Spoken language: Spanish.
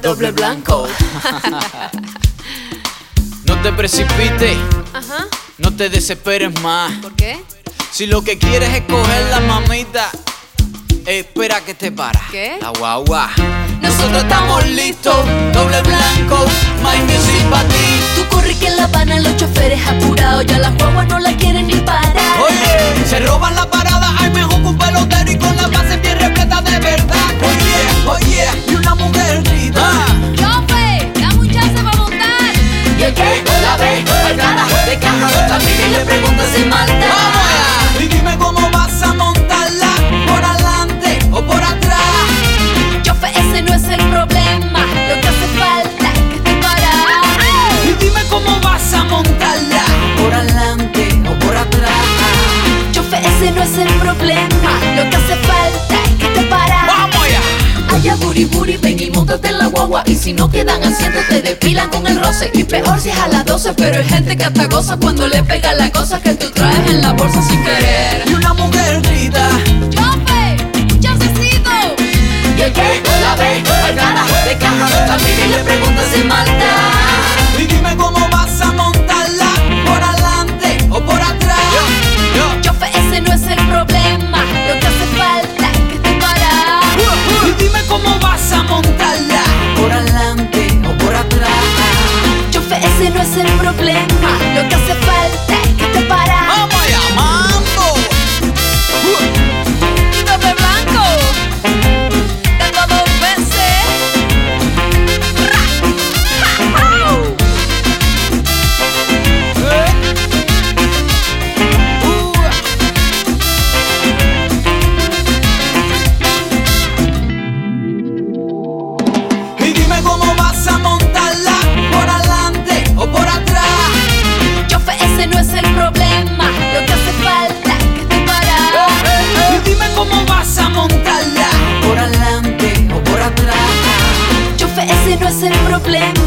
Doble blanco. No te precipites, Ajá. no te desesperes más. ¿Por qué? Si lo que quieres es coger la mamita, espera que te para. ¿Qué? La guagua. Nosotros estamos listos, doble blanco, my music pa' ti. Tú corre que en La Habana los choferes apurados, ya las guaguas no la quieren ni parar. Oye, se roban la parada, hay mejor que un pelotero y con la base bien repleta de verdad. Oye, oye, y una mujer grita. ¡Chofe! ¡Dame un chance para montar! Y el que la ve, el carajo de caja, también le pregunta si malta. ¡Vamos allá! Y dime cómo vas a montarla, por adelante o por atrás. Chofe, ese no es el problema, lo que hace falta es que te paras. Y dime cómo vas a montarla, por adelante o por atrás. Chofe, ese no es el problema, lo que hace falta es que te paras. ¡Vamos allá! Allá buri buri, ven y móntate en la guagua. Y si no quedan asientos te depilan con el roce. Y peor si es a las 12, pero hay gente que hasta goza cuando le pega la cosa que tú traes en la bolsa sin querer. Y una mujer grita. ¡Chofe! ¡Un chancecito! Y el que la ve, el carajo de caja, también le pregunta si malta. Y dime cómo vas a montarla, por adelante o por atrás. Chofe, ese no es el problema, lo que hace falta es que te paras. Y dime cómo vas a montarla, por adelante o por atrás. Chofe, ese no es el problema, lo que hace falta es que te paras. ¡Vamos allá, mambo! ¡Doble blanco! ¡Dando dos veces! ¡Ra! ¡Ja! ¡Au! Y dime cómo vas a montarla, por adelante o por atrás. Chofe, ese no es el problema, lo que hace falta es que te paras. Y dime cómo vas a montarla, por adelante o por atrás. Chofe, ese no es el problema,